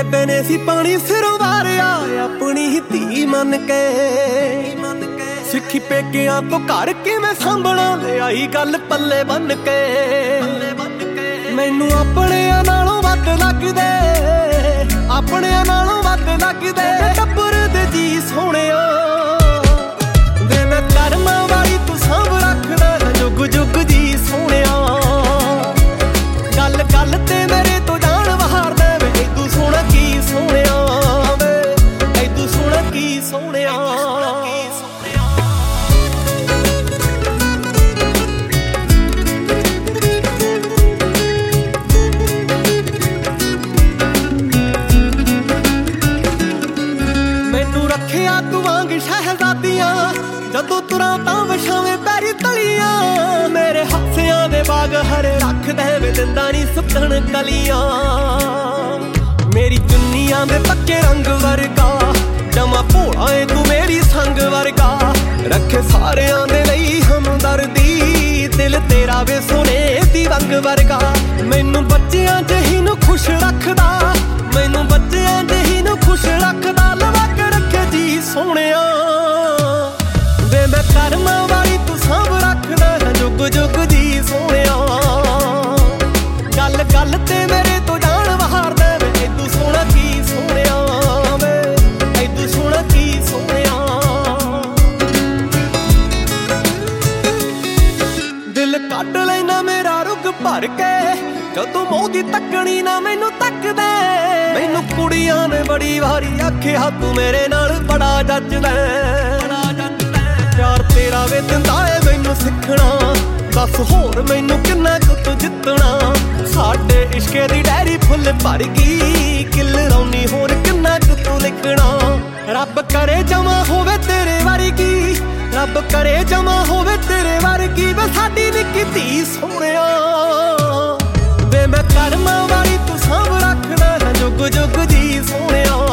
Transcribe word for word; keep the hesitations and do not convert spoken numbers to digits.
ਬੇਬੇ ਨੇ ਸੀ ਪਾਣੀ ਸਿਰੋਂ ਵਾਰਿਆ ਆਪਣੀ ਹੀ ਧੀ ਮੰਨ ਕੇ। ਸਿੱਖੀ ਪੇਕਿਆਂ ਤੋਂ ਘਰ ਕਿਵੇਂ ਸਾਂਭਣਾ ਲਿਆਈ ਗੱਲ ਪੱਲੇ ਬੰਨ ਕੇ। ਮੈਨੂੰ ਆਪਣਿਆਂ ਨਾਲੋਂ ਵੱਧ ਲੱਗਦੇ, ਆਪਣਿਆਂ ਨਾਲੋਂ ਵੱਧ ਲੱਗਦੇ ਟੱਬਰ ਦੇ ਜੀ ਸੋਹਣਿਆ ਵੇ। ਮੈਂ ਕਰਮਾਂ ਵਾਲੀ ਤੂੰ ਸਾਂਭ ਰੱਖਦਾ ਜੁਗ ਜੁਗ ਜੀ ਸੋਹਣਿਆ। ਗੱਲ ਗੱਲ ਤੇ ਮੇਰੇ ਤੋਂ ਜਾਣ ਵਹਾਰਦਾ ਵੇ ਐਦੂ ਸੋਹਣਾ ਕੀ ਸੋਹਣਿਆ ਵੇ, ਐਦੂ ਸੋਹਣਾ ਕੀ ਸੋਹਣਿਆ। ਮੈਨੂੰ ਰੱਖਿਆ ਤੂੰ ਵਾਂਗ ਸ਼ਹਿਜ਼ਾਦੀਆਂ, ਜਦੋਂ ਤੁਰਾਂ ਤਾਂ ਵਿਛਾਵੇਂ ਪੈਰੀ ਤਲੀਆਂ। ਮੇਰੇ ਹਾਸਿਆਂ ਦੇ ਬਾਗ ਹਰੇ ਰੱਖਦੇ ਵੇ ਦਿੰਦਾ ਨੀ ਸੁੱਕਣ ਕਲੀਆਂ। ਮੇਰੀ ਚੁੰਨੀਆਂ ਦੇ ਪੱਕੇ ਰੰਗ ਵਰਗਾ ਜਮਾ ਭੋਲਾ ਏ ਤੂੰ ਮੇਰੀ ਸੰਗ ਵਰਗਾ। ਰੱਖੇ ਸਾਰਿਆਂ ਦੇ ਲਈ ਹਮਦਰਦੀ, ਦਿਲ ਤੇਰਾ ਵੇ ਸੋਨੇ ਦੀ ਵੰਗ ਵਰਗਾ। ਮੈਨੂੰ ਬੱਚਿਆਂ ਜਿਹੀ ਨੂੰ ਖੁਸ਼ ਰੱਖਦਾ, ਮੈਨੂੰ ਬੱਚਿਆਂ ਜਿਹੀ ਨੂੰ ਖੁਸ਼ ਰੱਖਦਾ। ਲਵਾ ਕੇ ਰੱਖੇ ਜੀ ਸੋਹਣਿਆ ਵੇ। ਮੈਂ ਕਰਮਾਂ ਵਾਲੀ ਤੂੰ ਸਾਂਭ ਰੱਖਦਾ ਜੁਗ ਜੁਗ ਜੀ ਸੋਹਣਿਆ। ਗੱਲ ਗੱਲ ਤੇ ਮੇਰੇ ਤੋਂ ਜਾਣ ਵਹਾਰਦਾ ਵੇ ਐਦੂ ਸੋਹਣਾ ਕੀ ਸੋਹਣਿਆ ਵੇ, ਐਦੂ ਸੋਹਣਾ ਕੀ ਸੋਹਣਿਆ। ਦਿਲ ਕੱਢ ਲੈਣਾ ਮੇਰਾ ਰੁੱਗ ਭਰ ਕੇ, ਜਦੋਂ ਮੂੰਹ ਦੀ ਤੱਕਣੀ ਨਾ ਮੈਨੂੰ ਤੱਕਦੇ। ਮੈਨੂੰ ਕੁੜੀਆਂ ਨੇ ਬੜੀ ਵਾਰੀ ਆਖਿਆ ਤੂੰ ਮੇਰੇ ਨਾਲ ਬੜਾ ਜੱਜਦਾ। ਪਿਆਰ ਤੇਰਾ ਵੇ ਦਿੰਦਾ ਏ ਮੈਨੂੰ ਸਿੱਖਣਾ, ਦੱਸ ਹੋਰ ਮੈਨੂੰ ਕਿੰਨਾ ਕੁ ਤੂੰ ਜਿੱਤਣਾ। ਸਾਡੇ ਇਸ਼ਕੇ ਦੀ ਡੈਰੀ ਫੁੱਲ ਭਰ ਗਈ, ਕਿੱਲ ਰੌਣੀ ਹੋਰ ਕਿੰਨਾ ਕੁ ਤੂੰ ਲਿਖਣਾ। ਰੱਬ ਕਰੇ ਜਮਾ ਹੋਵੇ ਤੇਰੇ ਵਰਗੀ, ਰੱਬ ਕਰੇ ਜਮਾ ਹੋਵੇ ਤੇਰੇ ਵਰਗੀ ਵੇ ਸਾਡੀ ਨਿੱਕੀ ਧੀ ਸੋਹਣਿਆ ਵੇ। ਮੈਂ ਕਰਮਾਂ ਵਾਲੀ ਤੂੰ ਸਾਂਭ ਰੱਖਦਾ ਜੁਗ ਜੁਗ ਜੀ ਸੋਹਣਿਆ।